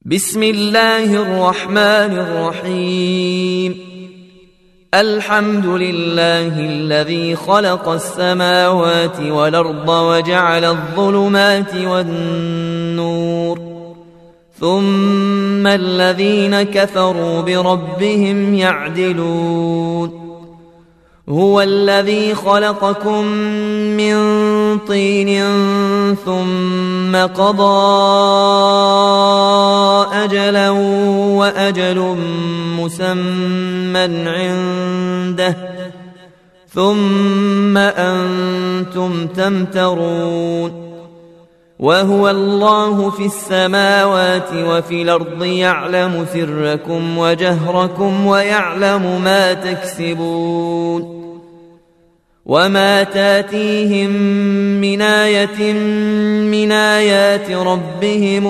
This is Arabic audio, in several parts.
بسم الله الرحمن الرحيم. الحمد لله الذي خلق السماوات والأرض وجعل الظلمات والنور، ثم الذين كفروا بربهم يعدلون. هو الذي خلقكم من طين ثم قضى أجلا وأجل مسمى عنده ثم أنتم تمترون. وهو الله في السماوات وفي الأرض يعلم سركم وجهركم ويعلم ما تكسبون. وما تاتيهم من آية من آيات ربهم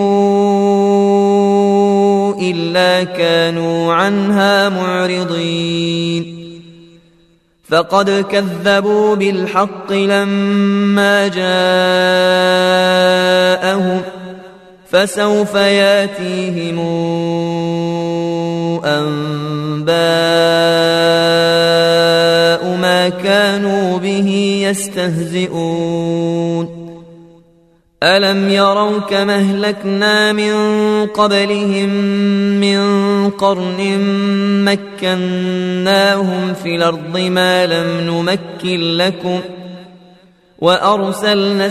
إلا كانوا عنها معرضين. فقد كذبوا بالحق لما جاءهم، فسوف ياتيهم أنباء ما كانوا به يستهزئون. ألم يروا كما أهلكنا من قبلهم من قرن مكناهم في الأرض ما لم نمكن لكم، وأرسلنا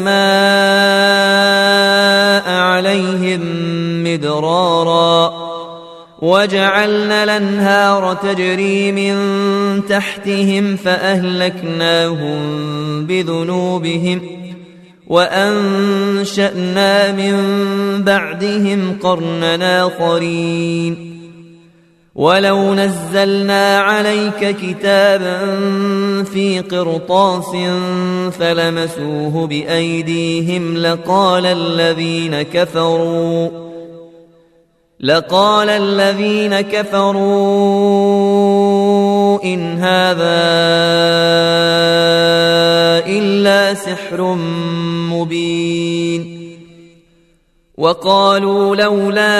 السماء عليهم مدرارا، وجعلنا الأنهار تجري من تحتهم فأهلكناهم بذنوبهم، وأنشأنا من بعدهم قرنا آخرين. ولو نزلنا عليك كتابا في قرطاس فلمسوه بأيديهم لقال الذين كفروا إن هذا إلا سحر مبين. وقالوا لولا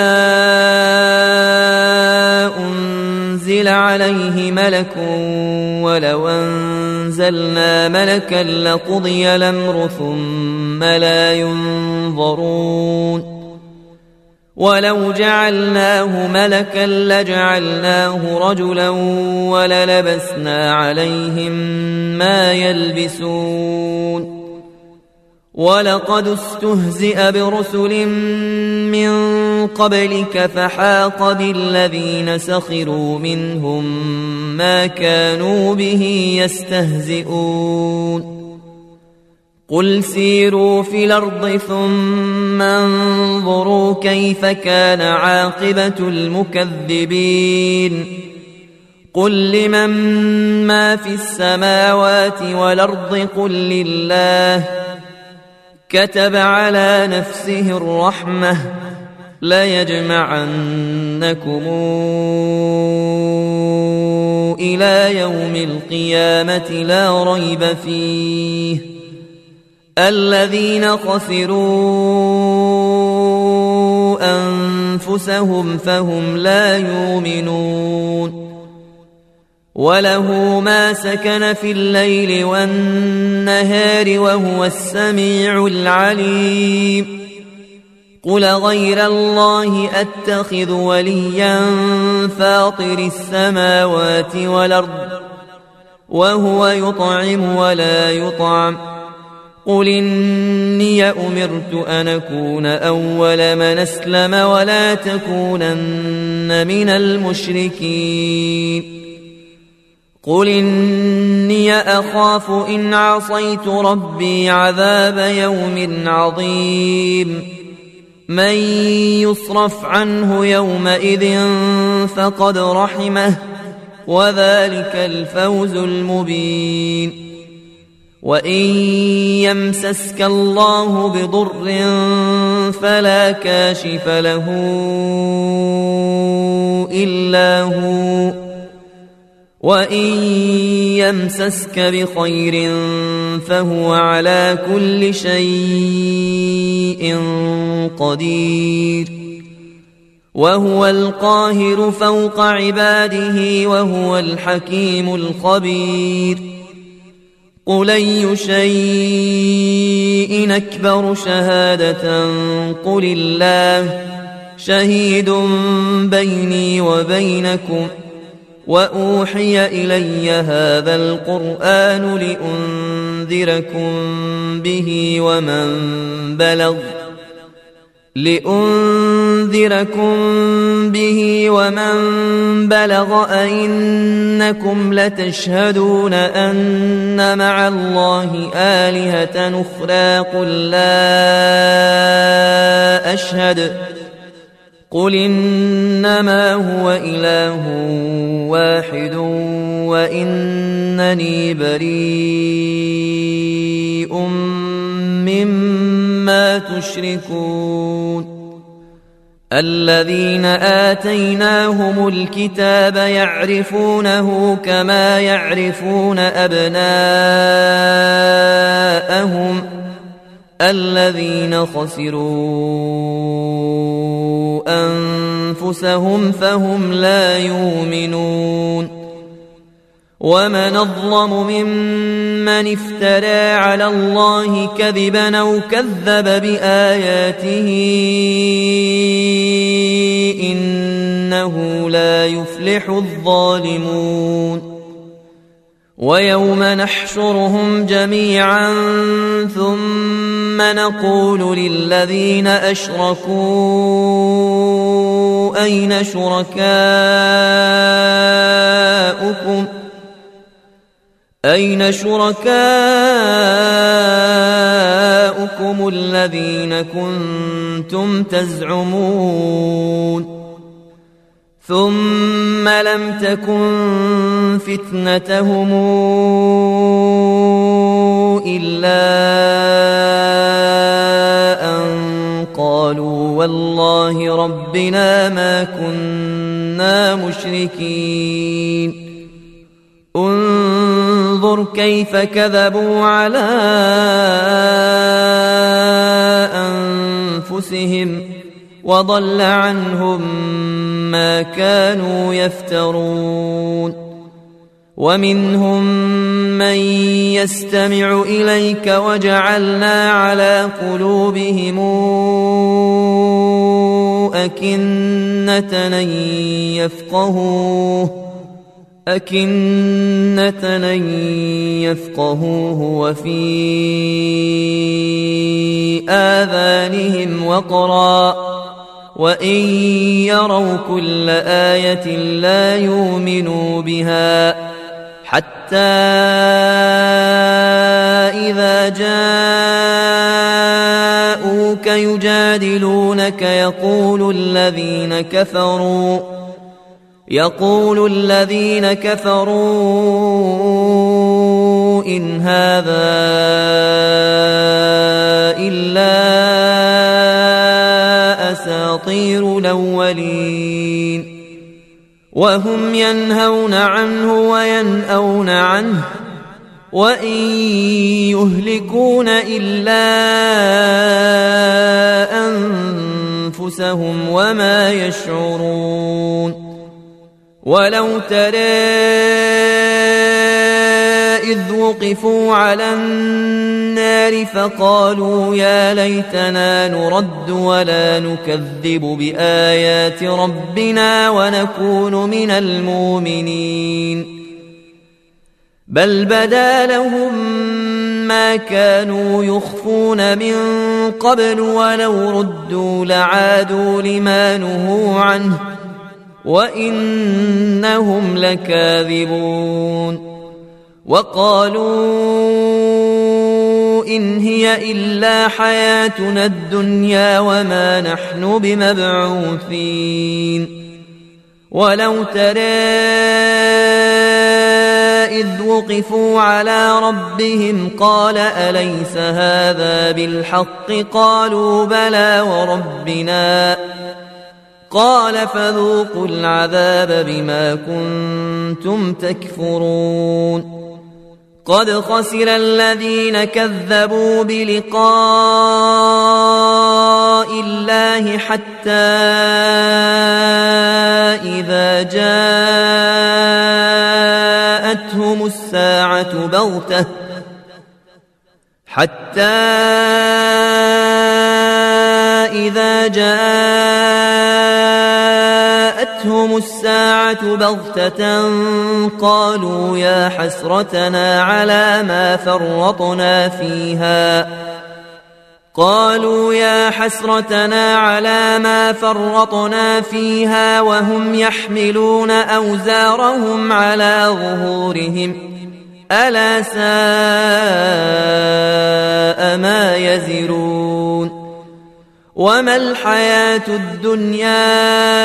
أنزل عليه ملك، ولو أنزلنا ملكا لقضي الأمر ثم لا ينظرون. ولو جعلناه ملكا لجعلناه رجلا وللبسنا عليهم ما يلبسون. ولقد استهزئ برسل من قبلك فحاق بالذين سخروا منهم ما كانوا به يستهزئون. قل سيروا في الأرض ثم انظروا كيف كان عاقبة المكذبين. قل لمن ما في السماوات والأرض قل لله. كتب على نفسه الرحمة ليجمعنكم إلى يوم القيامة لا ريب فيه. الذين خسروا أنفسهم فهم لا يؤمنون. وله ما سكن في الليل والنهار وهو السميع العليم. قل غير الله أتخذ وليا فاطر السماوات والأرض وهو يطعم ولا يطعم. قل إني أمرت أن أكون أول من أسلم ولا تكونن من المشركين. قل إني أخاف إن عصيت ربي عذاب يوم عظيم. من يصرف عنه يومئذ فقد رحمه، وذلك الفوز المبين. وإن يمسسك الله بضر فلا كاشف له إلا هو، وإن يمسسك بخير فهو على كل شيء قدير. وهو القاهر فوق عباده وهو الحكيم الخبير قل أي شيء أكبر شهادة قل الله شهيد بيني وبينكم وأوحي إلي هذا القرآن لأنذركم به ومن بلغ أئنكم لتشهدون أن مع الله آلهة أخرى قل إنما هو إله واحد وإنني بريء مما تشركون الذين آتيناهم الكتاب يعرفونه كما يعرفون أبناءهم الذين خسروا أنفسهم فهم لا يؤمنون ومن أظلم ممن افترى على الله كذبا أو كذب بآياته إنه لا يفلح الظالمون ويوم نحشرهم جميعا ثم نقول للذين أشركوا أين شركاؤكم الذين كنتم تزعمون ثم لم تكن فتنتهم إلا أن قالوا والله ربنا ما كنا مشركين انظر كيف كذبوا على أنفسهم وضل عنهم ما كانوا يفترون ومنهم من يستمع إليك وجعلنا على قلوبهم أكنة أن يفقهوه وفي آذانهم وقرا وإن يروا كل آية لا يؤمنوا بها حتى إذا جاءوك يجادلونك يقول الذين كفروا إن هذا إلا أساطير الأولين وهم ينهون عنه وينأون عنه وإن يهلكون إلا أنفسهم وما يشعرون ولو ترى إذ وقفوا على النار فقالوا يا ليتنا نرد ولا نكذب بآيات ربنا ونكون من المؤمنين بل بدا لهم ما كانوا يخفون من قبل ولو ردوا لعادوا لما نهوا عنه وإنهم لكاذبون وقالوا إن هي إلا حياتنا الدنيا وما نحن بمبعوثين ولو ترى إذ وقفوا على ربهم قال أليس هذا بالحق قالوا بلى وربنا قال فذوقوا العذاب بما كنتم تكفرون قد خسر الذين كذبوا بلقاء الله حتى إذا جاءتهم الساعة بغتة قالوا يا حسرتنا على ما فرطنا فيها وهم يحملون أوزارهم على ظهورهم ألا ساء ما يزرون وما الحياة الدنيا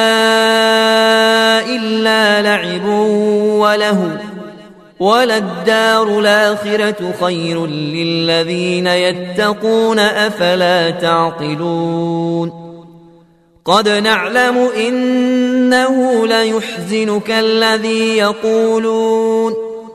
إلا لعب ولهو وللدار الآخرة خير للذين يتقون أفلا تعقلون قد نعلم إنه ليحزنك الذي يقولون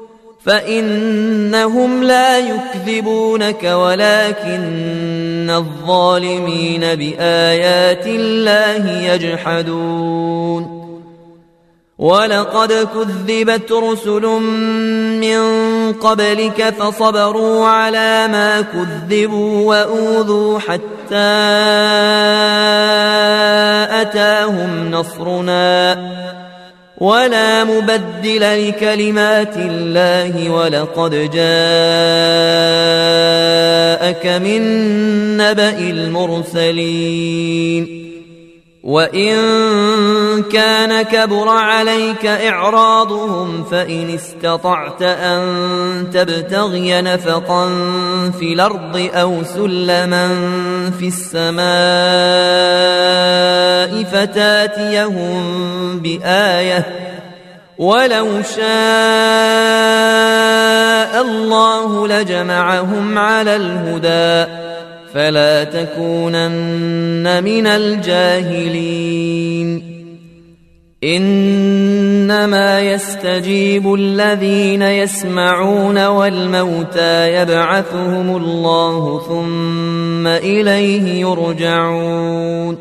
فإنهم لا يكذبونك ولكن الظالمين بآيات الله يجحدون ولقد كذبت رسل من قبلك فصبروا على ما كذبوا وأوذوا حتى أتاهم نصرنا ولا مبدل لكلمات الله ولقد جاءك من نبأ المرسلين وإن كان كبر عليك إعراضهم فإن استطعت أن تبتغي نفقا في الأرض أو سلما في السماء فتاتيهم بآية ولو شاء الله لجمعهم على الهدى فلا تكونن من الجاهلين إنما يستجيب الذين يسمعون والموتى يبعثهم الله ثم إليه يرجعون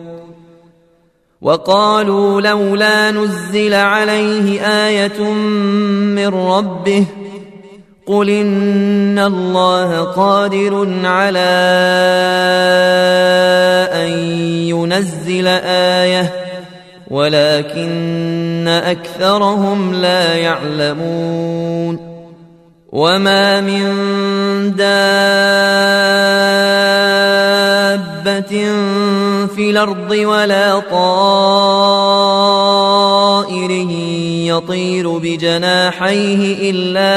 وقالوا لولا نزل عليه آية من ربه قل إن الله قادر على أن ينزل آية ولكن أكثرهم لا يعلمون وما من دابة في الأرض ولا طائر يطير بجناحيه إلا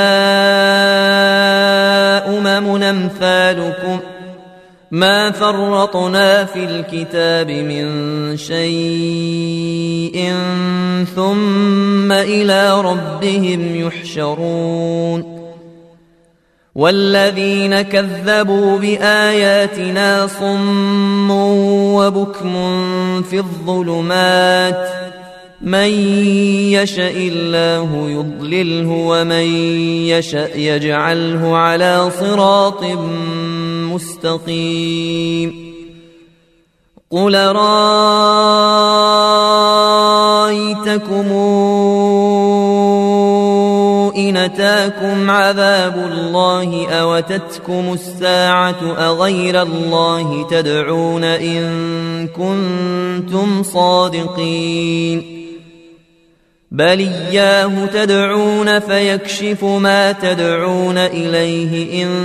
أمم أمثالكم ما فرطنا في الكتاب من شيء ثم إلى ربهم يحشرون والذين كذبوا بآياتنا صم وبكم في الظلمات من يشاء الله يضلله ومن يشاء يجعله على صراط مستقيم قل رأيتكم إن أتاكم عذاب الله أو أتتكم الساعة أغير الله تدعون إن كنتم صادقين بل إياه تدعون فيكشف ما تدعون إليه إن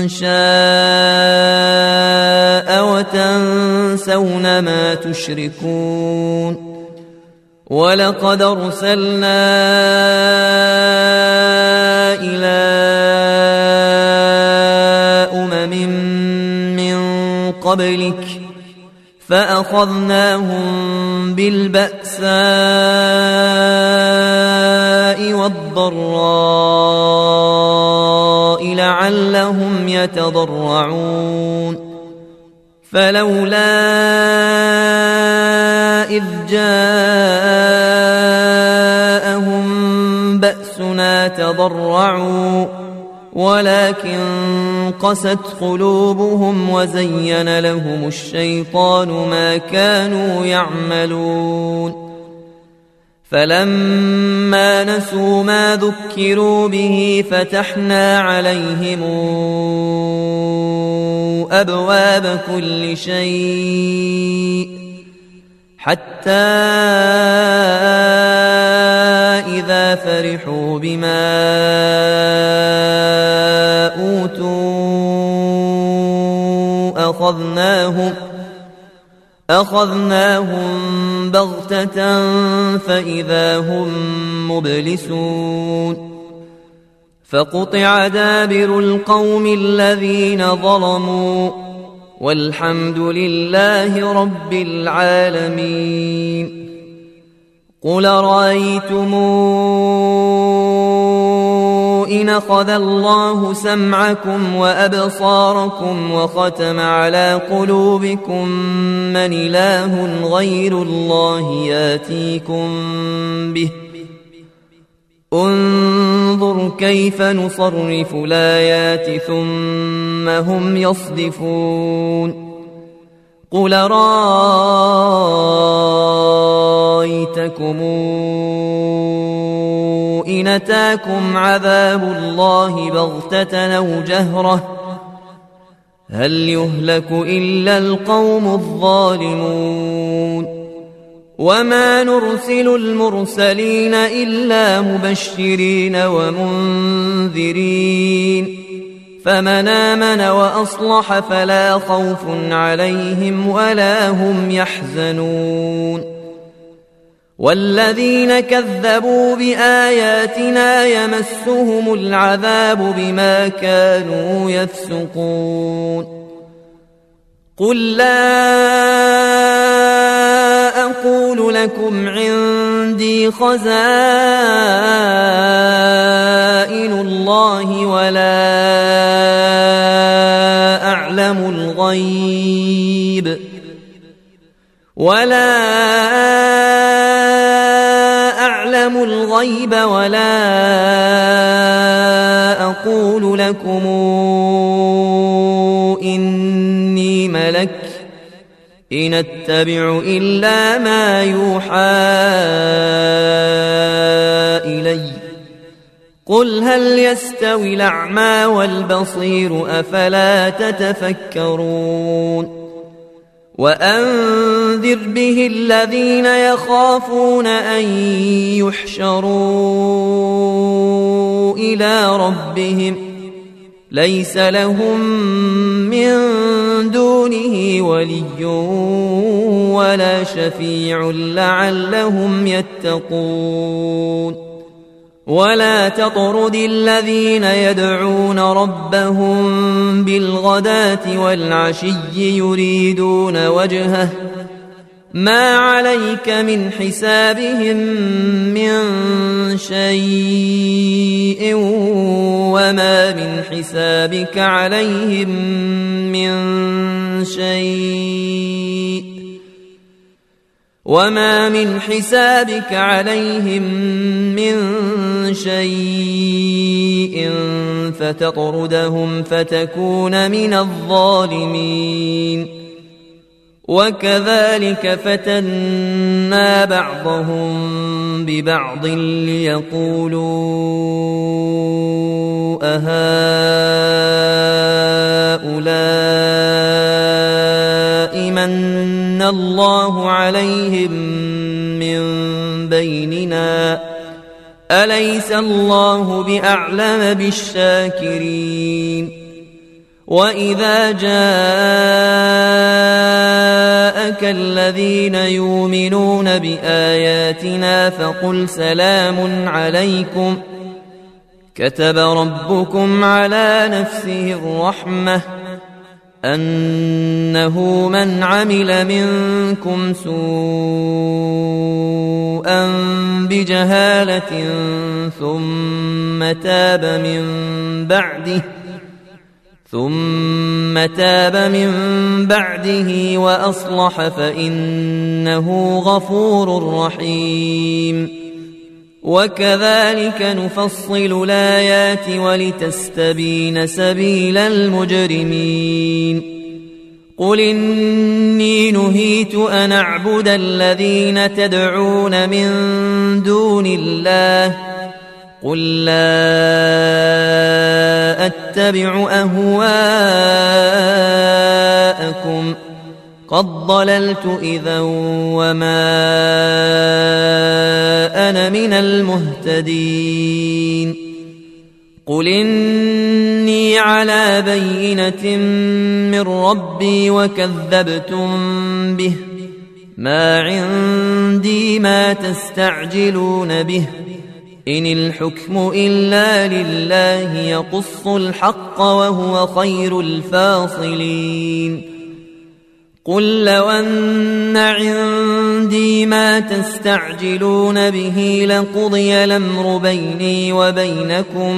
شاء وتنسون ما تشركون ولقد أرسلنا إلى أمم من قبلك فأخذناهم بالبأساء والضراء لعلهم يتضرعون فلولا إذ جاءهم بأسنا تضرعوا ولكن قست قلوبهم وزين لهم الشيطان ما كانوا يعملون فلما نسوا ما ذكروا به فتحنا عليهم أبواب كل شيء حتى إذا فرحوا بما أوتوا أخذناهم بغتة فإذا هم مبلسون فقطع دابر القوم الذين ظلموا والحمد لله رب العالمين. قل رأيتم إن أخذ الله سمعكم وأبصاركم وختم على قلوبكم من إله غير الله ياتيكم به انظر كيف نصرف الآيات ثم هم يصدفون. قل رأيتكم إن أتاكم عذاب الله بغتة أو جهرة هل يهلك إلا القوم الظالمون. وما نرسل المرسلين إلا مبشرين ومنذرين فمن آمن وأصلح فلا خوف عليهم ولا هم يحزنون. والذين كذبوا بآياتنا يمسهم العذاب بما كانوا يفسقون. قل لا أقول لكم عندي خزائن الله ولا أعلم الغيب ولا أقول لكم إني ملك إن أتبع إلا ما يوحى إلي. قل هل يستوي الأعمى والبصير أفلا تتفكرون. وأنذر به الذين يخافون أن يحشروا إلى ربهم ليس لهم من دونه ولي ولا شفيع لعلهم يتقون. ولا تطرد الذين يدعون ربهم بالغداة والعشي يريدون وجهه ما عليك من حسابهم من شيء وما من حسابك عليهم من شيء فتطردهم فتكون من الظالمين. وكذلك فتنا بعضهم ببعض ليقولوا أهؤلاء من الله عليهم من بيننا أليس الله بأعلم بالشاكرين. وإذا جاءك الذين يؤمنون بآياتنا فقل سلام عليكم كتب ربكم على نفسه الرحمة أنه من عمل منكم سوءا بجهالة ثم تاب من بعده وأصلح فإنه غفور رحيم. وكذلك نفصل الآيات ولتستبين سبيل المجرمين. قل إني نهيت أن أعبد الذين تدعون من دون الله قل لا أتبع أهواءكم قد ضللت إذا وما أنا من المهتدين قل إني على بينة من ربي وكذبتم به ما عندي ما تستعجلون به إن الحكم إلا لله يقص الحق وهو خير الفاصلين قل لو أن عندي ما تستعجلون به لقضي الأمر بيني وبينكم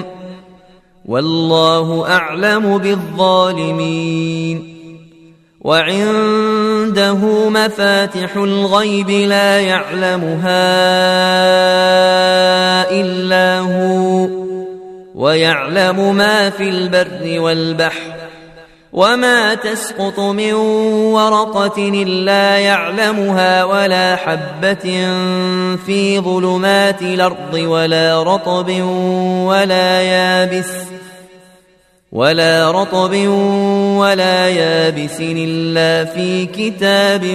والله أعلم بالظالمين وعنده مفاتح الغيب لا يعلمها إلا هو ويعلم ما في البر والبحر وما تسقط من ورقة إلا يعلمها ولا حبة في ظلمات الأرض ولا رطب ولا يابس إلا في كتاب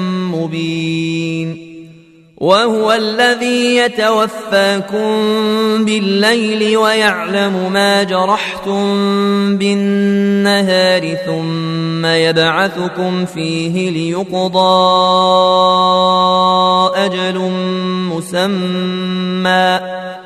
مبين وهو الذي يتوفاكم بالليل ويعلم ما جرحتم بالنهار ثم يبعثكم فيه ليقضى أجل مسمى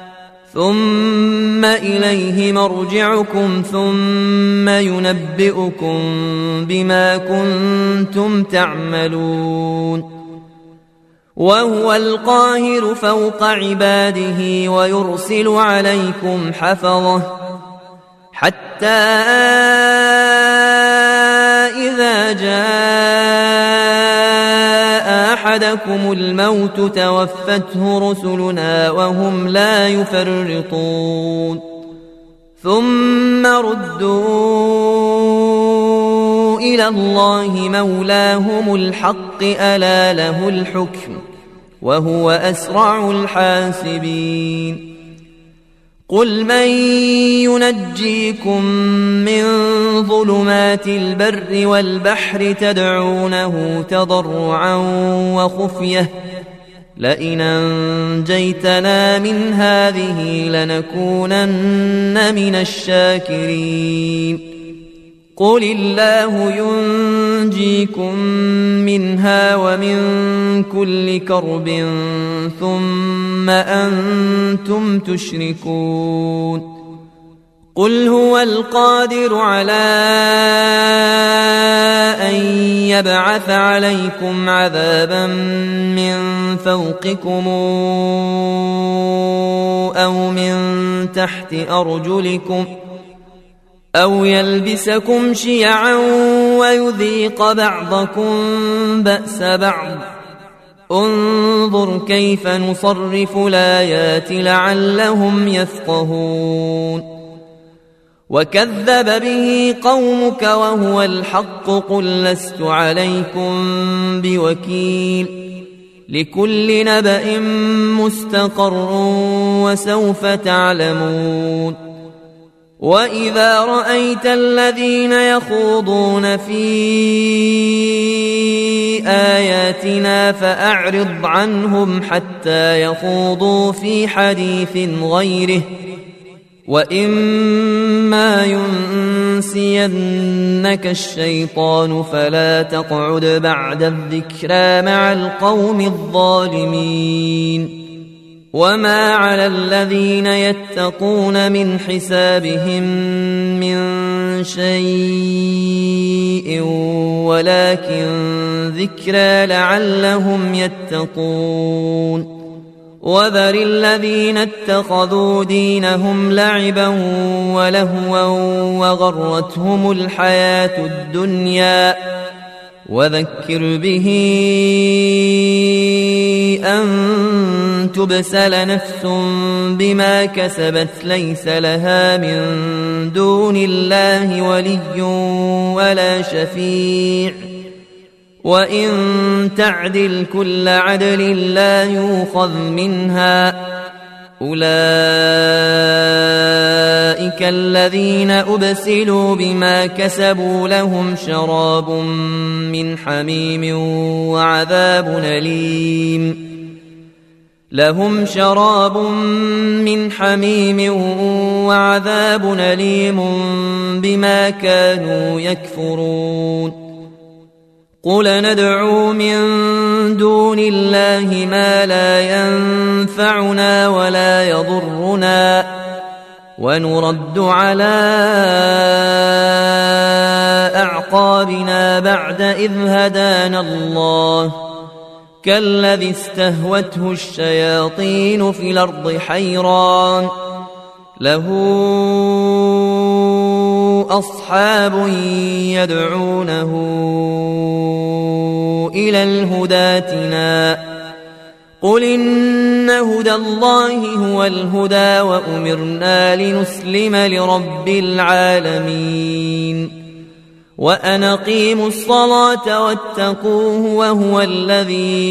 ثم إليه مرجعكم ثم ينبئكم بما كنتم تعملون وهو القاهر فوق عباده ويرسل عليكم حفظه حتى إذا جاء أحدكم الموت توفته رسلنا وهم لا يفرطون ثم ردوا إلى الله مولاهم الحق ألا له الحكم وهو أسرع الحاسبين قل من ينجيكم من ظلمات البر والبحر تدعونه تضرعا وخفية لئن أنجيتنا من هذه لنكونن من الشاكرين قل الله ينجيكم منها ومن كل كرب ثم أنتم تشركون قل هو القادر على أن يبعث عليكم عذابا من فوقكم أو من تحت أرجلكم أو يلبسكم شيعا ويذيق بعضكم بأس بعض انظر كيف نصرف الآيات لعلهم يفقهون وكذب به قومك وهو الحق قل لست عليكم بوكيل لكل نبأ مستقر وسوف تعلمون وإذا رأيت الذين يخوضون في آياتنا فأعرض عنهم حتى يخوضوا في حديث غيره وإما ينسينك الشيطان فلا تقعد بعد الذكرى مع القوم الظالمين وما على الذين يتقون من حسابهم من شيء ولكن ذكرى لعلهم يتقون وذر الذين اتخذوا دينهم لعبا ولهوا وغرتهم الحياة الدنيا وذكر به أن تبسل نفس بما كسبت ليس لها من دون الله ولي ولا شفيع وإن تعدل كل عدل لا يؤخذ منها أولئك الذين أبسلوا بما كسبوا لهم شراب من حميم وعذاب أليم بما كانوا يكفرون قل ندعو من دون الله ما لا ينفعنا ولا يضرنا ونرد على أعقابنا بعد إذ هدانا الله كالذي استهوته الشياطين في الأرض حيران له أصحاب يدعونه إلى الهدى ائتنا قل إن هدى الله هو الهدى وأمرنا لنسلم لرب العالمين وأن أقيموا الصلاة واتقوه وهو الذي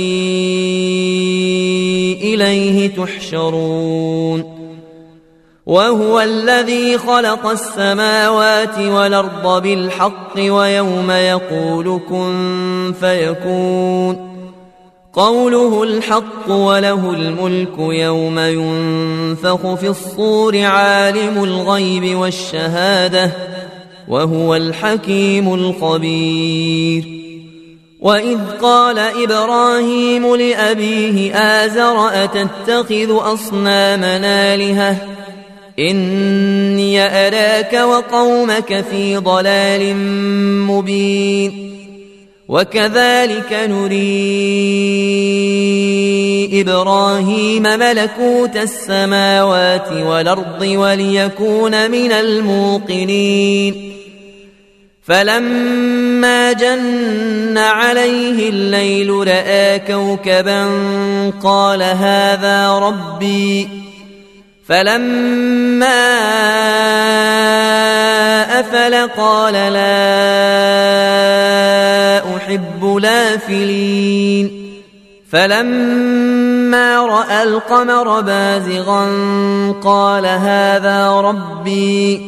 إليه تحشرون وهو الذي خلق السماوات والأرض بالحق ويوم يقول كن فيكون قوله الحق وله الملك يوم ينفخ في الصور عالم الغيب والشهادة وهو الحكيم الخبير وإذ قال إبراهيم لأبيه آزر أتتخذ أصنامنا آلهة إني أراك وقومك في ضلال مبين وكذلك نري إبراهيم ملكوت السماوات والأرض وليكون من الموقنين فلما جن عليه الليل رأى كوكبا قال هذا ربي فلما أفل قال لا أحب الآفلين فلما رأى القمر بازغا قال هذا ربي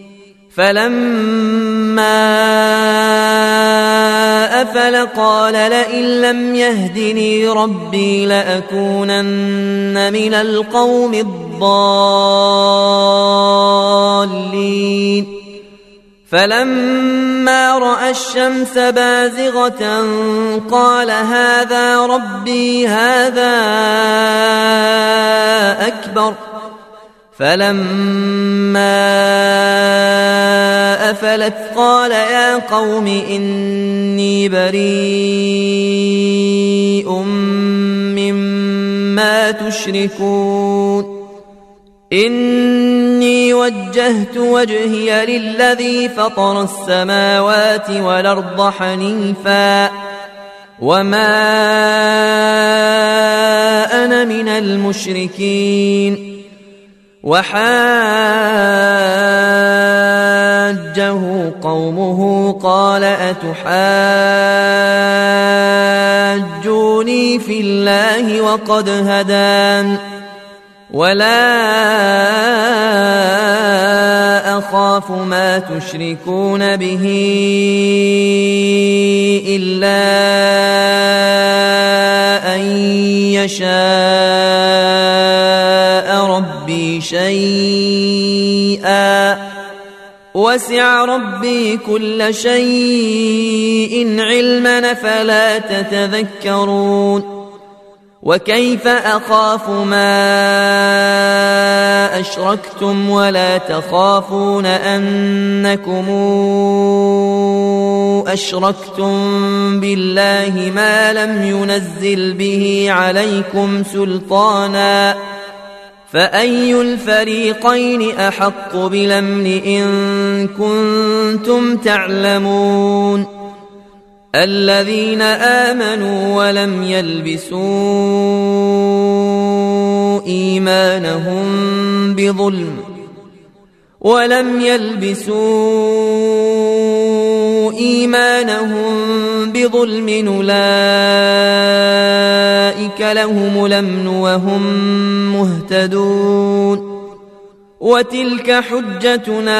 فلما أفل قال لئن لم يهدني ربي لأكونن من القوم الضالين فلما رأى الشمس بازغة قال هذا ربي هذا أكبر فلما أفلت قال يا قوم إني بريء مما تشركون إني وجهت وجهي للذي فطر السماوات والأرض حنيفا وما أنا من المشركين وحاجه قومه قال أتحاجوني في الله وقد هدان ولا أخاف ما تشركون به إلا أن يشاء ربي شيئا وسع ربي كل شيء علما فلا تتذكرون وكيف أخاف ما أشركتم ولا تخافون أنكم أشركتم بالله ما لم ينزل به عليكم سلطانا فأي الفريقين أحق بالأمن إن كنتم تعلمون الذين آمنوا ولم يلبسوا إيمانهم بظلم أولئك لهم الأمن وهم مهتدون وتلك حجتنا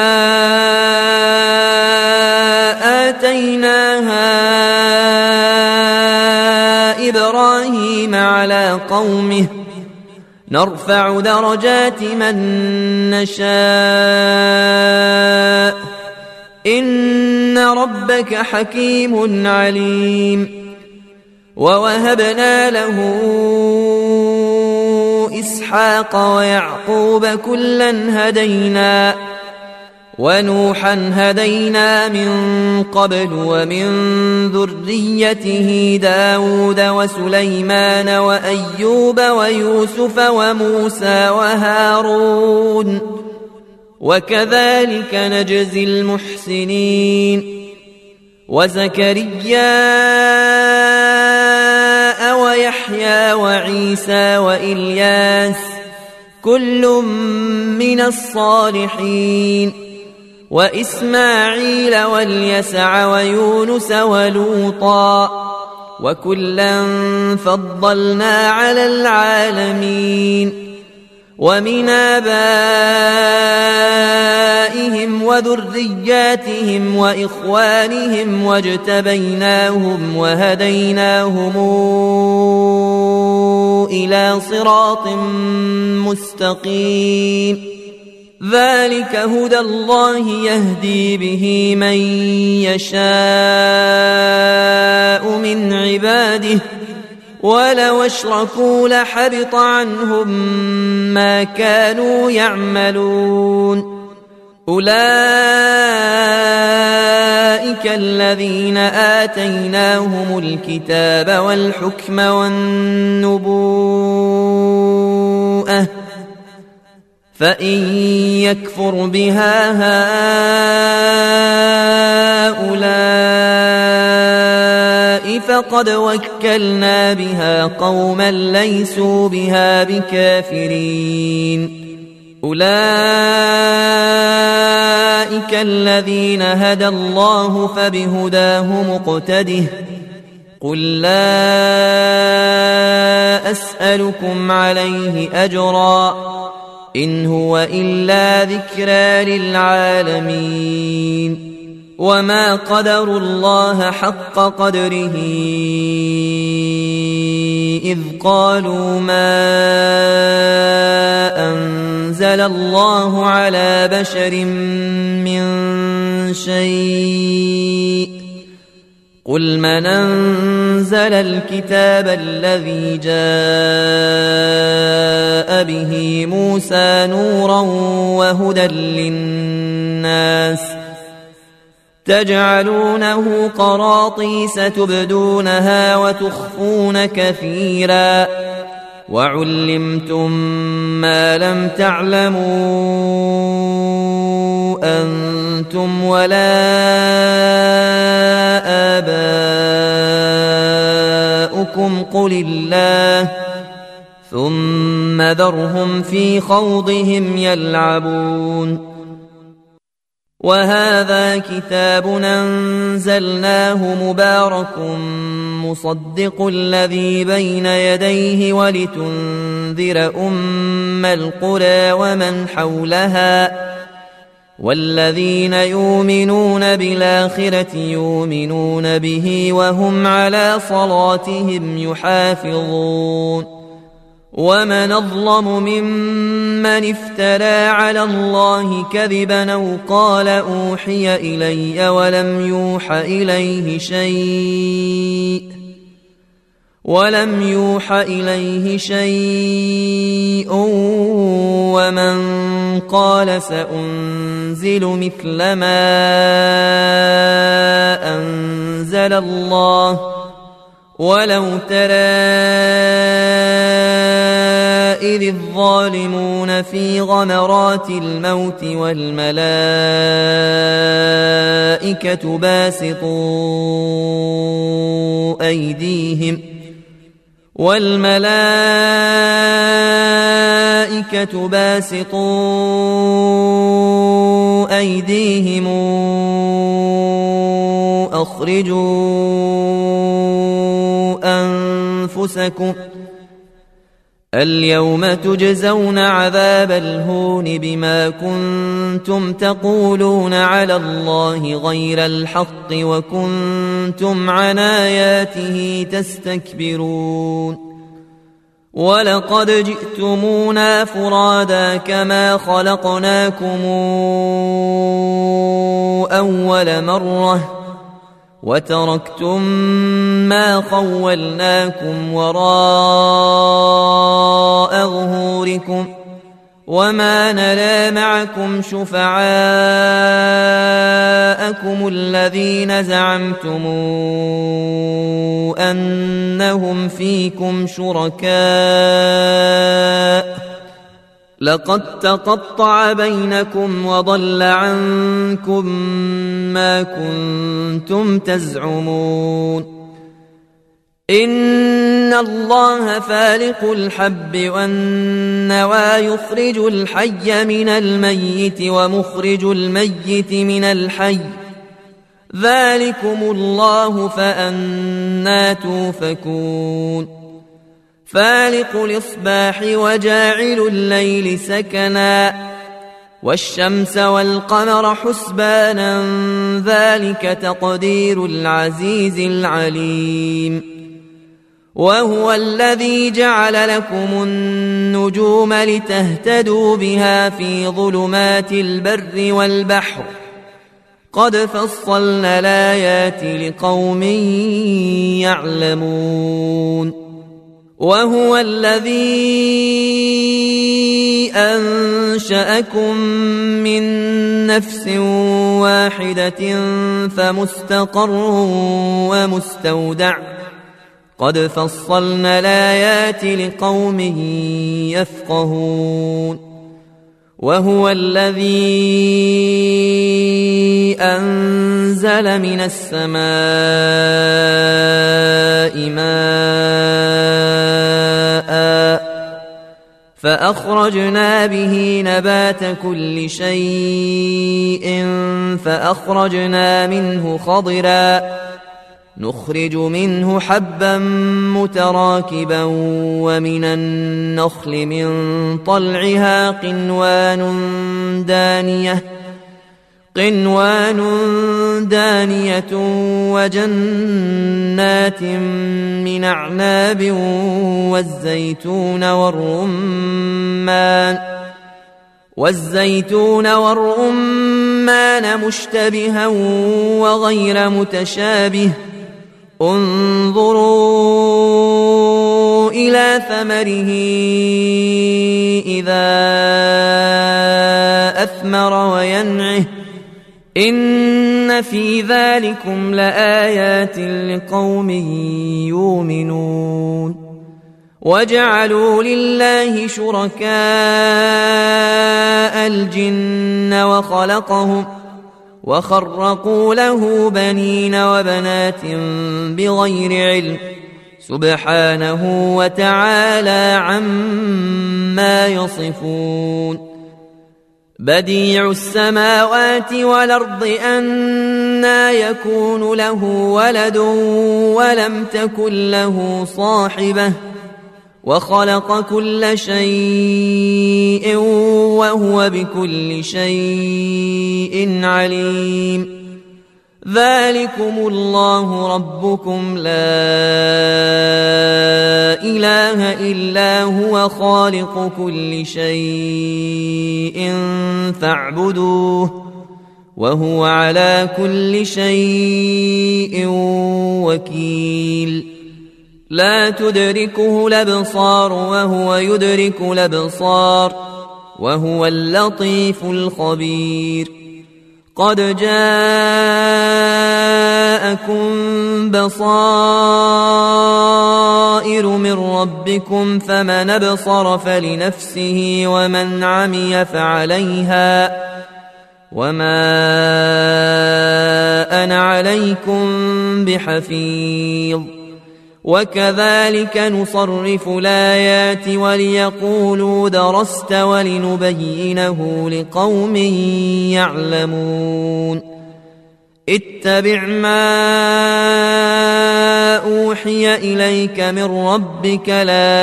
آتيناها إبراهيم على قومه نرفع درجات من نشاء إن ربك حكيم عليم ووهبنا له إسحاق ويعقوب كلا هدينا ونوحا هدينا من قبل ومن ذريته داود وسليمان وأيوب ويوسف وموسى وهارون وكذلك نجزي المحسنين وزكريا ويحيى وعيسى وإلياس كل من الصالحين وإسماعيل واليسع ويونس ولوطا وكلا فضلنا على العالمين ومن آبائهم وذرياتهم وإخوانهم واجتبيناهم وهديناهم إلى صراط مستقيم ذلك هدى الله يهدي به من يشاء من عباده ولو اشركوا لحبط عنهم ما كانوا يعملون أولئك الذين آتيناهم الكتاب والحكم والنبوءة فإن يكفر بها هؤلاء فقد وكلنا بها قوما ليسوا بها بكافرين أولئك الذين هدى الله فبهداه مقتده قل لا أسألكم عليه أجرا إن هو إلا ذكرى للعالمين وما قدروا الله حق قدره إذ قالوا ما أنزل الله على بشر من شيء قل من أنزل الكتاب الذي جاء به موسى نورا وهدى للناس تجعلونه قراطيس تبدونها وتخفون كثيرا وعلمتم ما لم تعلموا أنتم ولا آباؤكم قل الله ثم ذرهم في خوضهم يلعبون وهذا كتاب أنزلناه مبارك مصدق الذي بين يديه ولتنذر أم القرى ومن حولها والذين يؤمنون بالآخرة يؤمنون به وهم على صلاتهم يحافظون ومن أظلم ممن افترى على الله كذبا أو قال أوحي إلي ولم يوح إليه شيء ومن قال سأنزل مثل ما أنزل الله ولو ترى إذ الظالمون في غمرات الموت والملائكة والملائكة باسطوا أيديهم أخرجوا أنفسكم اليوم تجزون عذاب الهون بما كنتم تقولون على الله غير الحق وكنتم عن آياته تستكبرون ولقد جئتمونا فرادا كما خلقناكم أول مرة وتركتم ما خولناكم وراء ظهوركم وما نرى معكم شفعاءكم الذين زعمتم أنهم فيكم شركاء لقد تقطع بينكم وضل عنكم ما كنتم تزعمون إن الله فالق الحب والنوى يخرج الحي من الميت ومخرج الميت من الحي ذلكم الله فأنى توفكون فالق الإصباح وجاعل الليل سكنا والشمس والقمر حسبانا ذلك تقدير العزيز العليم وهو الذي جعل لكم النجوم لتهتدوا بها في ظلمات البر والبحر قد فصلنا الآيات لقوم يعلمون وهو الذي أنشأكم من نفس واحدة فمستقر ومستودع قد فصلنا الآيات لقوم يفقهون وهو الذي أنزل من السماء ماء فأخرجنا به نبات كل شيء فأخرجنا منه خضرا نخرج منه حبا متراكبا ومن النخل من طلعها قنوان دانية وجنات من أعناب والزيتون والرمان مشتبها وغير متشابه انظروا إلى ثمره إذا أثمر وينعه إن في ذلكم لآيات لقوم يؤمنون وجعلوا لله شركاء الجن وخرقوا له بنين وبنات بغير علم سبحانه وتعالى عما يصفون بديع السماوات والأرض أنى يكون له ولد ولم تكن له صاحبة وخلق كل شيء وهو بكل شيء عليم ذلكم الله ربكم لا إله إلا هو خالق كل شيء فاعبدوه وهو على كل شيء وكيل لا تدركه الأبصار وهو يدرك الأبصار وهو اللطيف الخبير قد جاءكم بصائر من ربكم فمن أبصر فلنفسه ومن عمي فعليها وما أنا عليكم بحفيظ وكذلك نصرف الآيات وليقولوا درست ولنبينه لقوم يعلمون اتبع ما أوحي إليك من ربك لا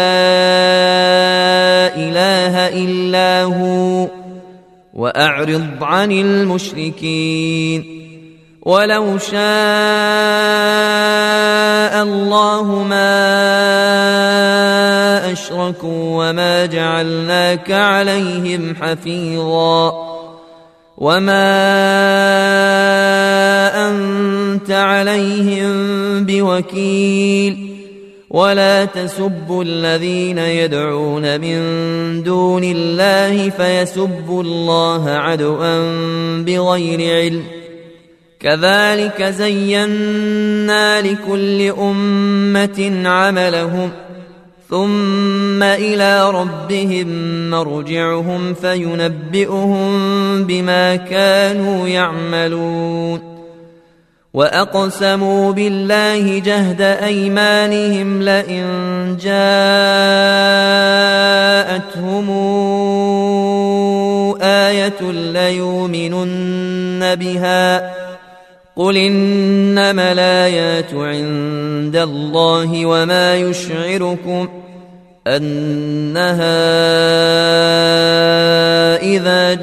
إله إلا هو وأعرض عن المشركين ولو شاء الله ما أشركوا وما جعلناك عليهم حفيظا وما أنت عليهم بوكيل ولا تسبوا الذين يدعون من دون الله فيسبوا الله عدوا بغير علم كذلك زينا لكل أمة عملهم ثم إلى ربهم مرجعهم فينبئهم بما كانوا يعملون وأقسموا بالله جهد أيمانهم لئن جاءتهم آية ليؤمنن بها قل إنما الآيات عند الله وما يشعركم أنها إذا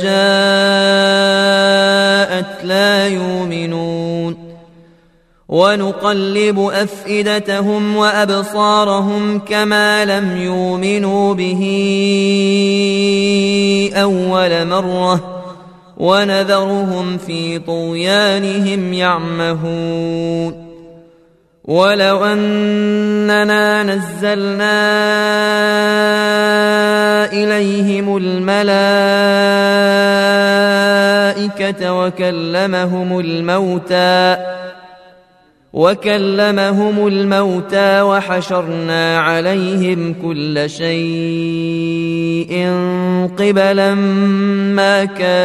جاءت لا يؤمنون ونقلب أفئدتهم وأبصارهم كما لم يؤمنوا به أول مرة ونذرهم في طغيانهم يعمهون ولو أننا نزلنا إليهم الملائكة وكلمهم الموتى وحشرنا عليهم كل شيء قبلا ما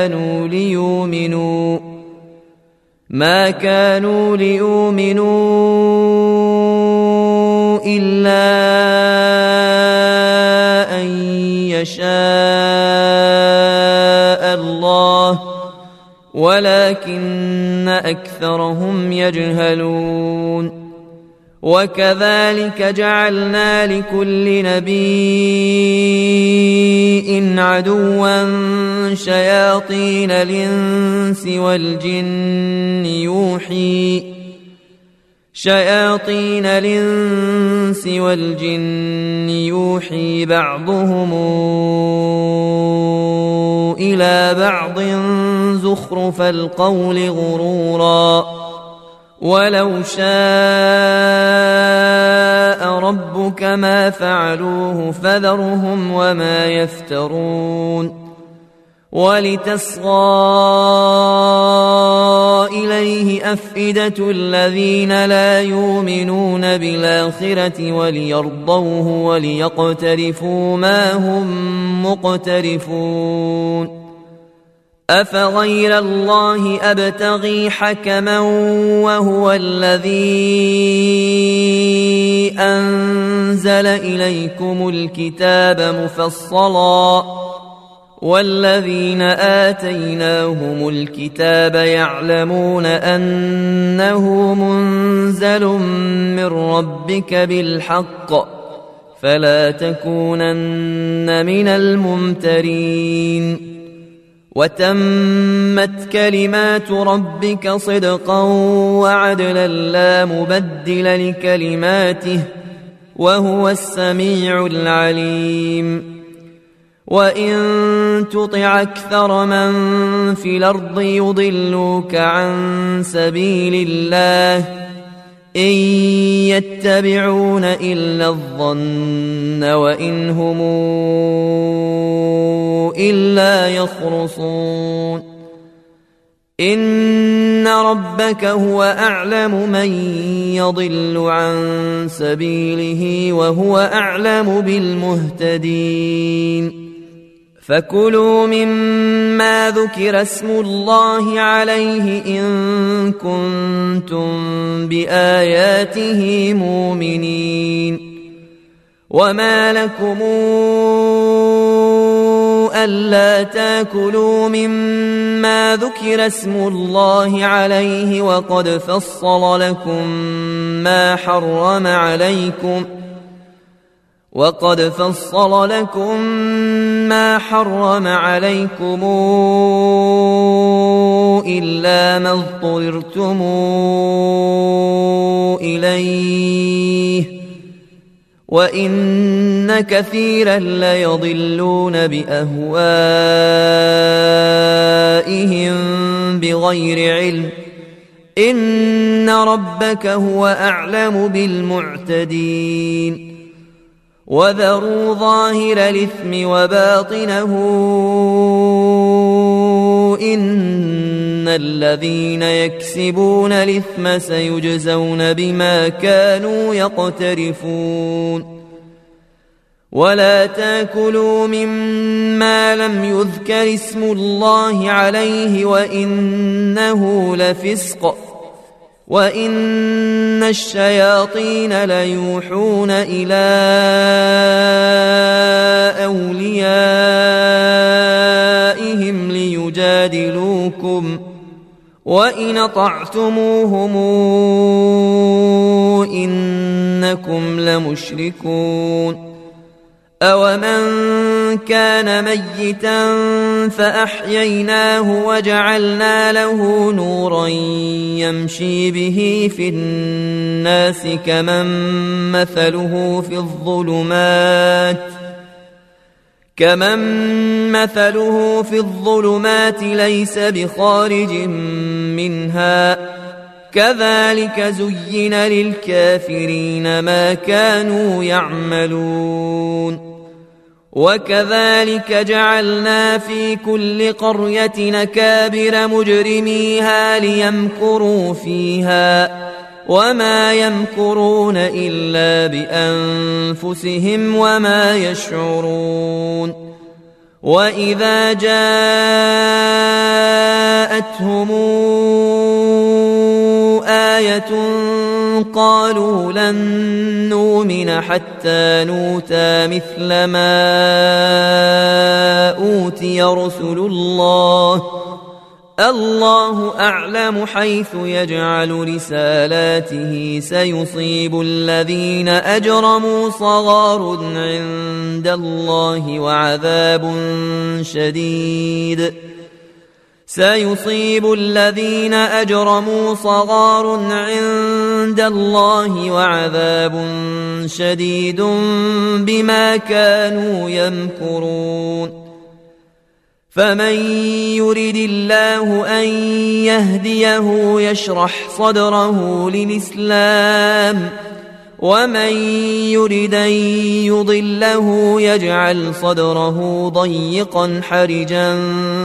كانوا ليؤمنوا إلا أن يشاء الله ولكن أكثرهم يجهلون وكذلك جعلنا لكل نبي عدوا شياطين الإنس والجن يوحي بعضهم إلى بعض زخرف القول غرورا ولو شاء ربك ما فعلوه فذرهم وما يفترون ولتصغى إليه أفئدة الذين لا يؤمنون بالآخرة وليرضوه وليقترفوا ما هم مقترفون أفغير الله أبتغي حكما وهو الذي أنزل إليكم الكتاب مفصلا والذين آتيناهم الكتاب يعلمون أنه منزل من ربك بالحق فلا تكونن من الممترين وتمت كلمات ربك صدقا وعدلا لا مبدل لكلماته وهو السميع العليم وإن تطع أكثر من في الأرض يضلوك عن سبيل الله إن يتبعون إلا الظن وإن هم إلا يخرصون إن ربك هو أعلم من يضل عن سبيله وهو أعلم بالمهتدين فكلوا مما ذكر اسم الله عليه إن كنتم بآياته مؤمنين وما لكم ألا تاكلوا مما ذكر اسم الله عليه وقد فصل لكم ما حرم عليكم إلا ما اضطررتم إليه وإن كثيرا ليضلون بأهوائهم بغير علم إن ربك هو أعلم بالمعتدين وذروا ظاهر الإثم وباطنه إن الذين يكسبون الإثم سيجزون بما كانوا يقترفون ولا تاكلوا مما لم يذكر اسم الله عليه وإنه لفسق وإن الشياطين ليوحون إلى أوليائهم ليجادلوكم وإن أطعتموهم إنكم لمشركون أومن كان ميتا فأحييناه وجعلنا له نورا يمشي به في الناس كمن مثله في الظلمات ليس بخارج منها كذلك زين للكافرين ما كانوا يعملون وكذلك جعلنا في كل قرية نكابر مجرميها ليمكروا فيها وما يمكرون إلا بأنفسهم وما يشعرون وإذا جاءتهم آية قالوا لن نؤمن حتى نؤتى مثل ما أوتي رسل الله أعلم حيث يجعل رسالاته سيصيب الذين أجرموا صغار عند الله وعذاب شديد بما كانوا يمكرون فمن يرد الله أن يهديه يشرح صدره للإسلام ومن يرد أن يضله يجعل صدره ضيقا حرجا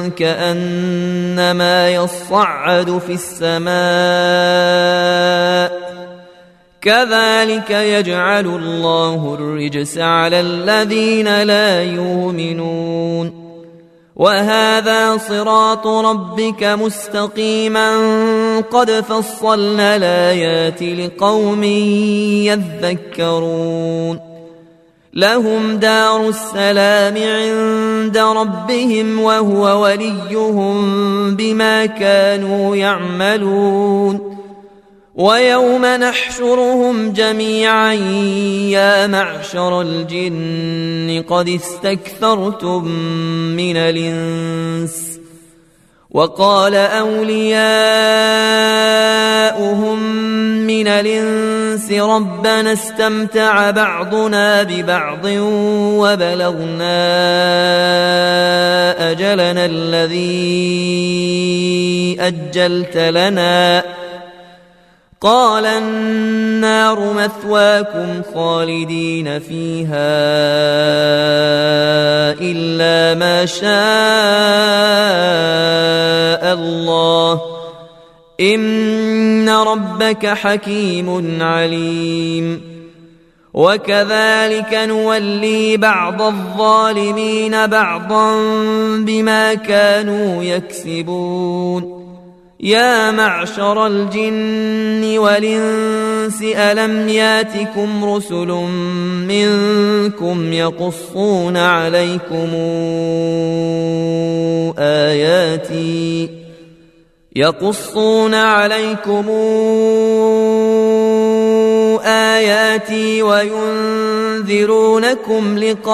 كأنما يصعد في السماء كذلك يجعل الله الرجس على الذين لا يؤمنون وهذا صراط ربك مستقيما قد فصلنا الآيات لقوم يذكرون لهم دار السلام عند ربهم وهو وليهم بما كانوا يعملون ويوم نحشرهم جميعا يا معشر الجن قد استكثرتم من الإنس وقال أولياؤهم من الإنس ربنا استمتع بعضنا ببعض وبلغنا أجلنا الذي أجلت لنا قال النار مثواكم خالدين فيها إلا ما شاء الله إن ربك حكيم عليم وكذلك نولي بعض الظالمين بعضا بما كانوا يكسبون يا معشر الجن والإنس ألم ياتكم رسل منكم يقصون عليكم آياتي وينذرونكم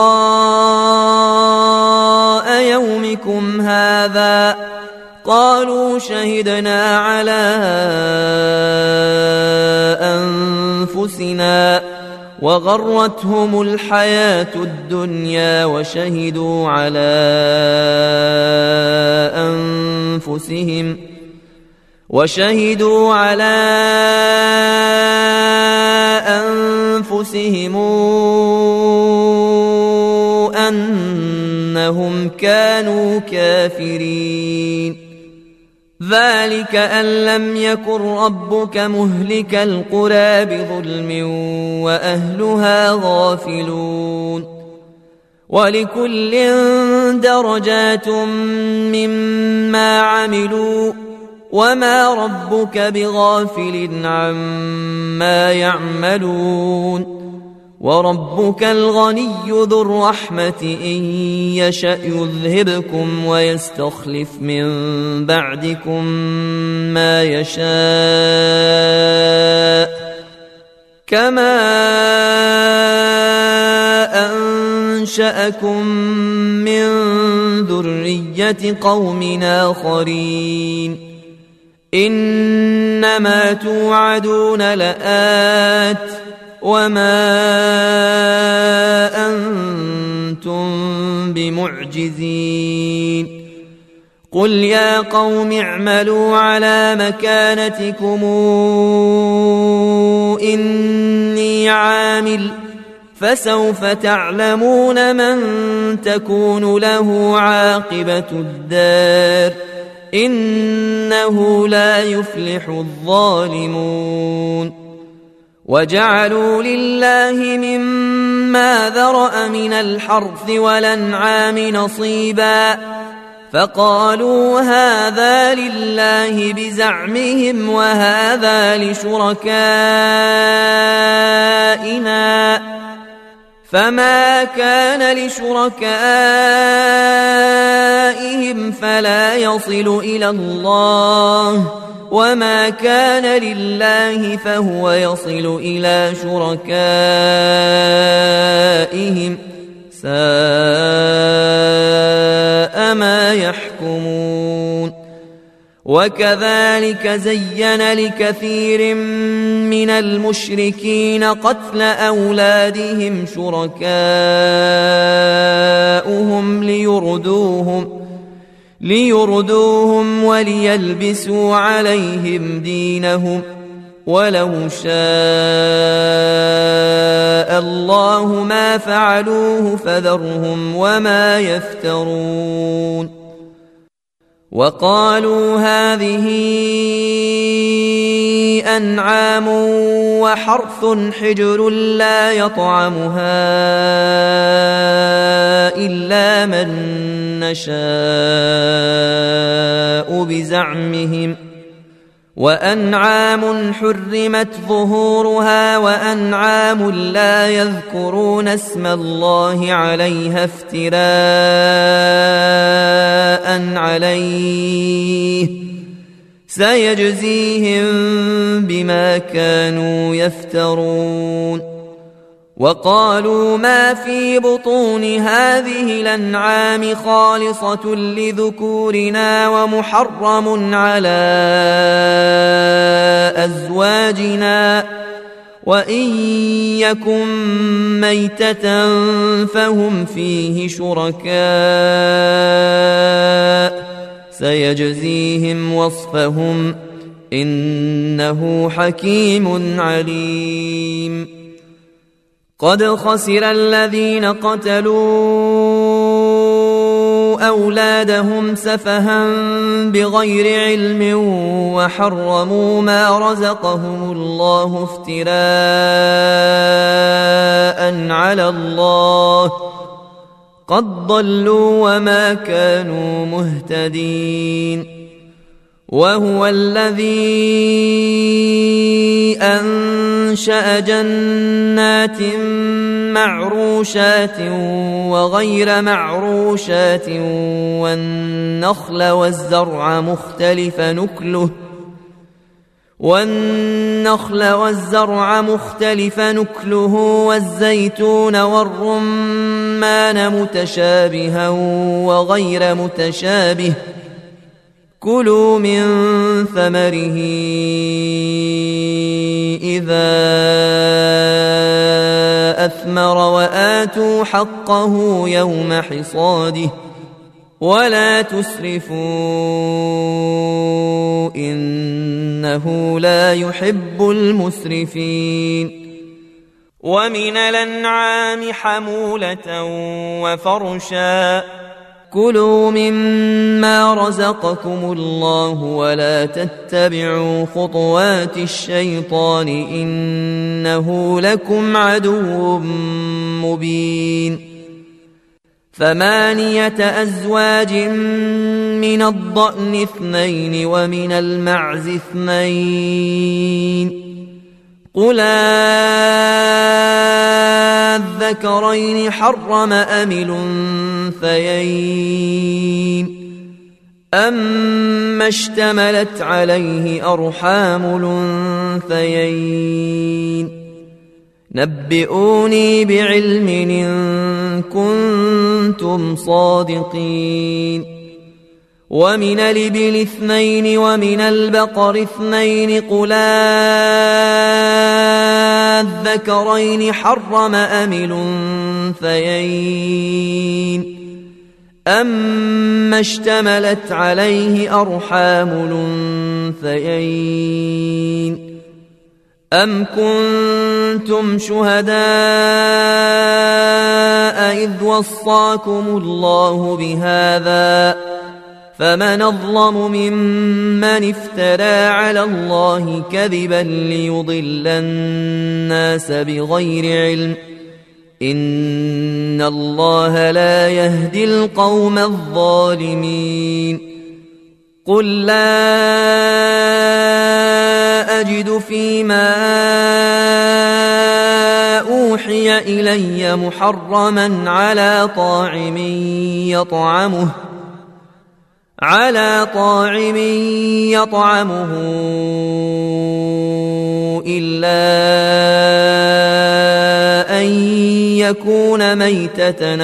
لقاء يومكم هذا قالوا شهدنا على أنفسنا وغرتهم الحياة الدنيا وشهدوا على أنفسهم أنهم كانوا كافرين ذلك أن لم يكن ربك مهلك القرى بظلم وأهلها غافلون ولكل درجات مما عملوا وما ربك بغافل عما يعملون وربك الغني ذو الرحمة إن يشأ يذهبكم ويستخلف من بعدكم ما يشاء كما أنشأكم من ذرية قوم آخرين إنما توعدون لآت وما أنتم بمعجزين قل يا قوم اعملوا على مكانتكم إني عامل فسوف تعلمون من تكون له عاقبة الدار إنه لا يفلح الظالمون وجعلوا لله مما ذرأ من الحرث والأنعام نصيبا فقالوا هذا لله بزعمهم وهذا لشركائنا فما كان لشركائهم فلا يصل إلى الله وما كان لله فهو يصل إلى شركائهم ساء ما يحكمون وكذلك زين لكثير من المشركين قتل أولادهم شركاؤهم ليردوهم وليلبسوا عليهم دينهم ولو شاء الله ما فعلوه فذرهم وما يفترون وقالوا هذه أنعام وحرث حجر لا يطعمها إلا من نشاء بزعمهم وأنعام حرمت ظهورها وأنعام لا يذكرون اسم الله عليها افتراء عليه سيجزيهم بما كانوا يفترون وقالوا ما في بطون هذه الأنعام خالصة لذكورنا ومحرم على أزواجنا وإن يكن ميتة فهم فيه شركاء سيجزيهم وصفهم إنه حكيم عليم قد خسر الذين قتلوا أولادهم سفها بغير علم وحرموا ما رزقهم الله افتراء على الله قد ضلوا وما كانوا مهتدين وهو الذي أنشأ جنات معروشات وغير معروشات والنخل والزرع مختلف نكله والزيتون والرمان متشابها وغير متشابه كلوا من ثمره إذا أثمر وآتوا حقه يوم حصاده ولا تسرفوا إنه لا يحب المسرفين ومن الأنعام حمولة وفرشا كلوا مما رزقكم الله ولا تتبعوا خطوات الشيطان إنه لكم عدو مبين 8 أزواج من الضأن 2 ومن المعز 2 قل الذكرين حرم أم الأنثيين أما اشتملت عليه أرحام الأنثيين نبئوني بعلم إن كنتم صادقين ومن الإبل 2 ومن البقر 2 قل الذكرين حرم أم الأنثيين أما اشتملت عليه أرحام الأنثيين أم كنتم شهداء إذ وصاكم الله بهذا فمن أظلم ممن افترى على الله كذبا ليضل الناس بغير علم إن الله لا يهدي القوم الظالمين قل لا أجد فيما أوحي إلي محرما على طاعم يطعمه إلا أن يكون ميتة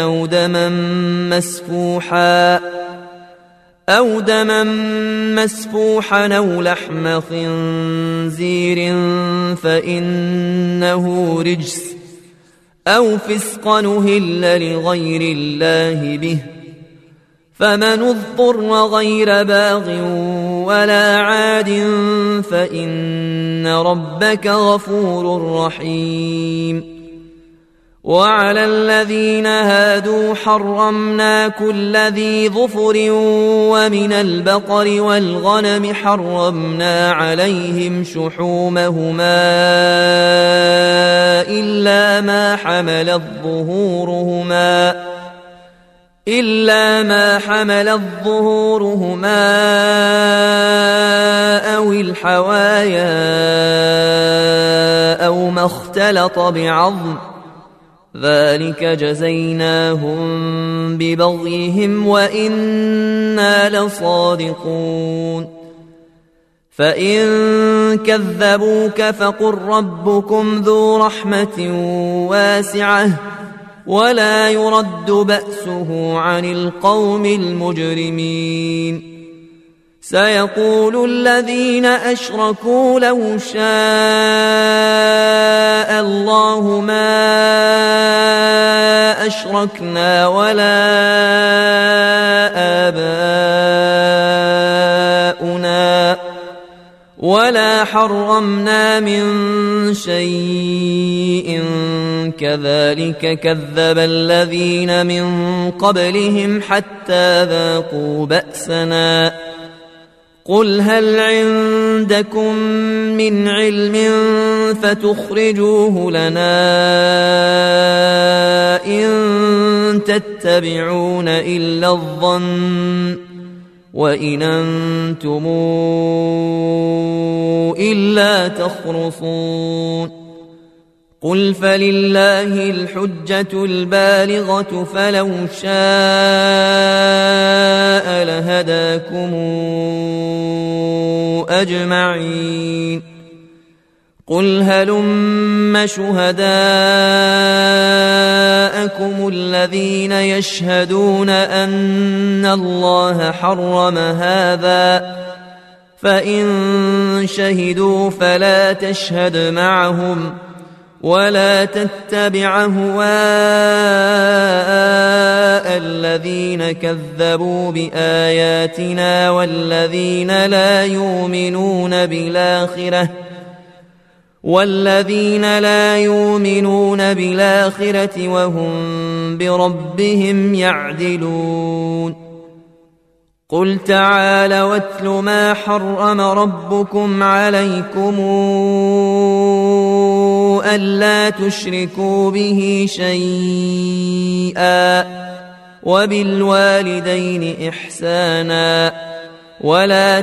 أو دما مسفوحا أو لحم خنزير فإنه رجس أو فسقا أهل لغير الله به فمن اضطر غير باغ ولا عاد فإن ربك غفور رحيم وعلى الذين هادوا حرمنا كل ذي ظفر ومن البقر والغنم حرمنا عليهم شحومهما إلا ما حملت ظهورهما أو الحوايا أو ما اختلط بعظم ذلك جزيناهم ببغيهم وإنا لصادقون فإن كذبوك فقل ربكم ذو رحمة واسعة ولا يرد بأسه عن القوم المجرمين سيقول الذين أشركوا لو شاء الله ما أشركنا ولا ولا حرمنا من شيء كذلك كذب الذين من قبلهم حتى ذاقوا بأسنا قل هل عندكم من علم فتخرجوه لنا إن تتبعون إلا الظن وإن أنتم إلا تخرصون قل فلله الحجة البالغة فلو شاء لهداكم أجمعين قل هلم شهداءكم الذين يشهدون أن الله حرم هذا فإن شهدوا فلا تشهد معهم ولا تتبع هواء الذين كذبوا بآياتنا والذين لا يؤمنون بالآخرة وهم بربهم يعدلون قل تعالوا واتل ما حرم ربكم عليكم ألا تشركوا به شيئا وبالوالدين إحسانا ولا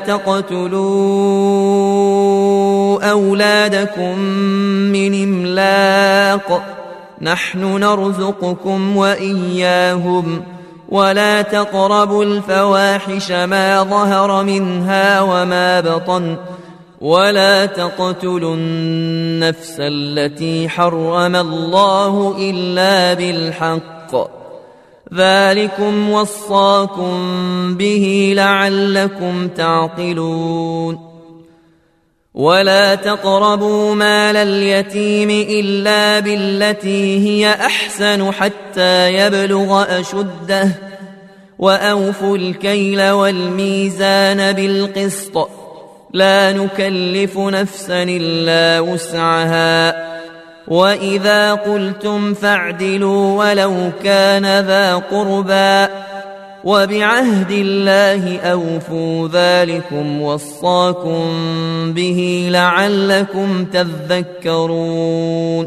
تقتلوا أولادكم من إملاق نحن نرزقكم وإياهم ولا تقربوا الفواحش ما ظهر منها وما بطن ولا تقتلوا النفس التي حرم الله إلا بالحق ذلكم وصاكم به لعلكم تعقلون ولا تقربوا مال اليتيم إلا بالتي هي أحسن حتى يبلغ أشده وأوفوا الكيل والميزان بالقسط لا نكلف نفسا إلا وسعها وإذا قلتم فاعدلوا ولو كان ذا قربى وبعهد الله أوفوا ذلكم وصاكم به لعلكم تذكرون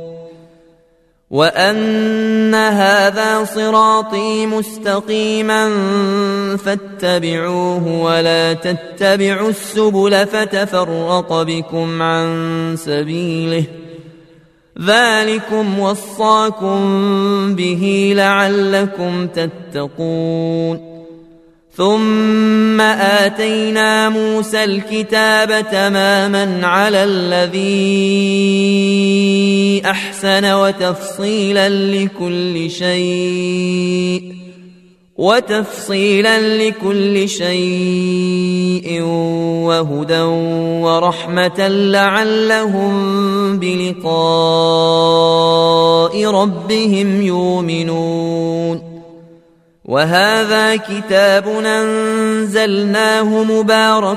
وأن هذا صراطي مستقيما فاتبعوه ولا تتبعوا السبل فتفرق بكم عن سبيله ذلكم وصاكم به لعلكم تتقون ثم آتينا موسى الكتاب تماما على الذي أحسن وتفصيلا لكل شيء وهدى ورحمة لعلهم بلقاء ربهم يؤمنون وهذا كتاب أنزلناه مبارك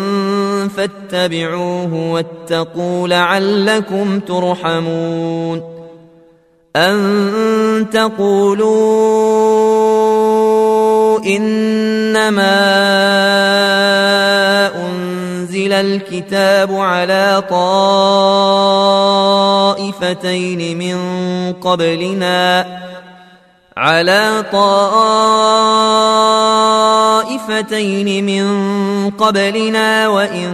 فاتبعوه واتقوا لعلكم ترحمون أن تقولوا إنما أنزل الكتاب على طائفتين من قبلنا وإن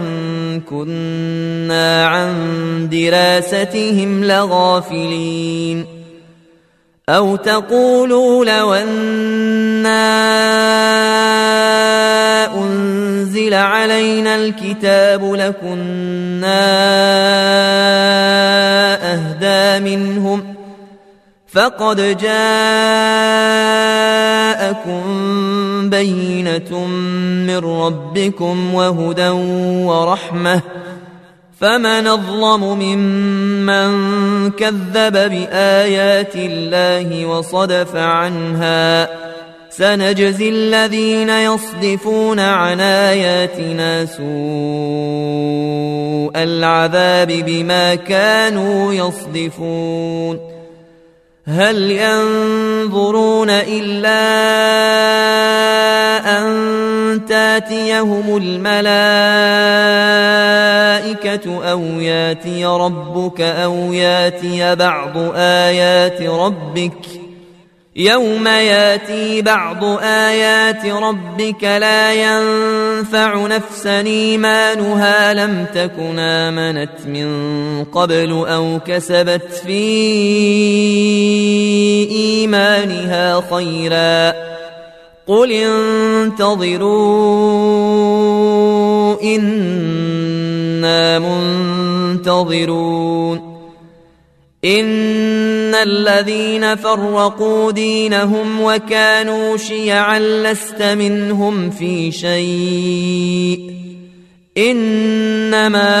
كنا عن دراستهم لغافلين أو تقولوا لو أنا أنزل علينا الكتاب لكنا أهدى منهم فقد جاءكم بينة من ربكم وهدى ورحمة فمن أظلم ممن كذب بآيات الله وصدف عنها سنجزي الذين يصدفون عن آياتنا سوء العذاب بما كانوا يصدفون هل ينظرون إلا أن تاتيهم الملائكة أو ياتي ربك أو ياتي بعض آيات ربك يوم ياتي بعض آيات ربك لا ينفع نفسا إيمانها لم تكن آمنت من قبل أو كسبت في إيمانها خيرا قل انتظروا إنا منتظرون إن الذين فرقوا دينهم وكانوا شيعا لست منهم في شيء إنما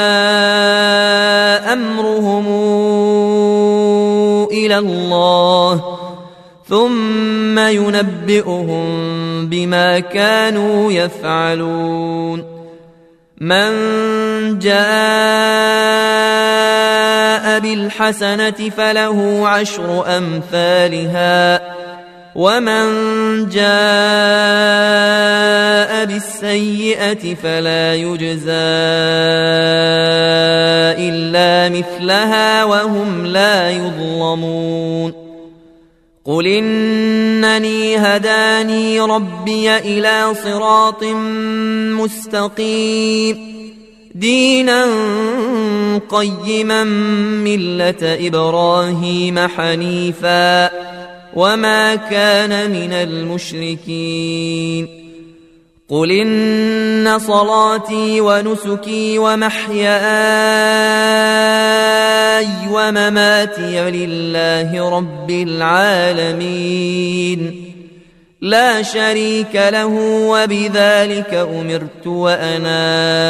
أمرهم إلى الله ثم ينبئهم بما كانوا يفعلون من جاء بالحسنة فله عشر أمثالها ومن جاء بالسيئة فلا يجزى إلا مثلها وهم لا يظلمون قل إنني هداني ربي إلى صراط مستقيم دينا قيما ملة إبراهيم حنيفا وما كان من المشركين قل إن صلاتي ونسكي ومحياي ومماتي لله رب العالمين لا شريك له وبذلك أمرت وأنا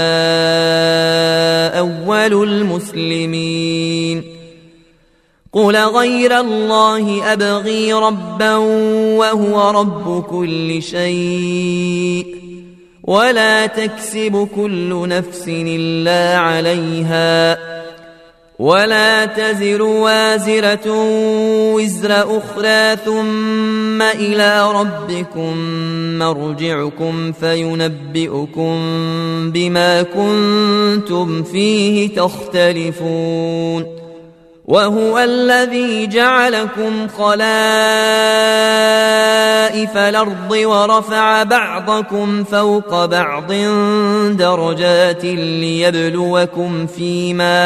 أول المسلمين قل غير الله أبغي ربا وهو رب كل شيء ولا تكسب كل نفس إلا عليها ولا تزر وازرة وزر أخرى ثم إلى ربكم مرجعكم فينبئكم بما كنتم فيه تختلفون وهو الذي جعلكم خلائف الأرض ورفع بعضكم فوق بعض درجات ليبلوكم فيما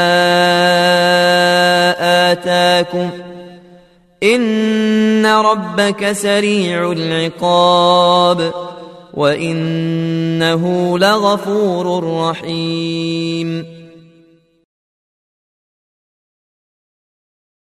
آتاكم إن ربك سريع العقاب وإنه لغفور رحيم